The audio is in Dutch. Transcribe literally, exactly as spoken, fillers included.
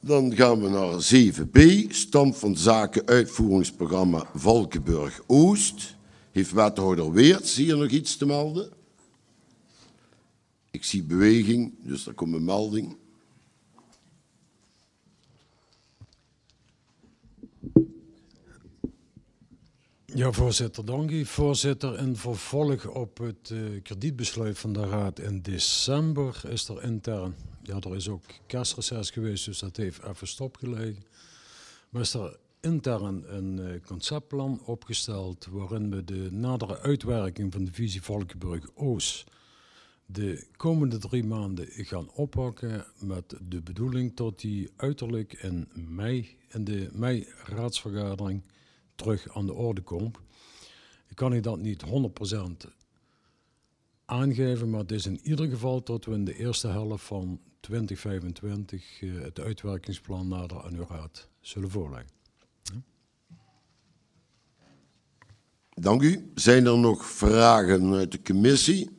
Dan gaan we naar zeven b, stand van zaken uitvoeringsprogramma Valkenburg-Oost. Heeft wethouder Weerts hier nog iets te melden? Ik zie beweging, dus er komt een melding. Ja, voorzitter, dank u. Voorzitter, in vervolg op het uh, kredietbesluit van de Raad in december is er intern, ja, er is ook kerstreces geweest, dus dat heeft even stopgelegen. Maar is er intern een uh, conceptplan opgesteld waarin we de nadere uitwerking van de visie Valkenburg-Oost de komende drie maanden gaan oppakken met de bedoeling tot die uiterlijk in mei, in de mei-raadsvergadering terug aan de orde komt. Ik kan u dat niet honderd procent aangeven, maar het is in ieder geval tot we in de eerste helft van twintig vijfentwintig uh, het uitwerkingsplan nader aan uw raad zullen voorleggen. Ja. Dank u. Zijn er nog vragen uit de commissie?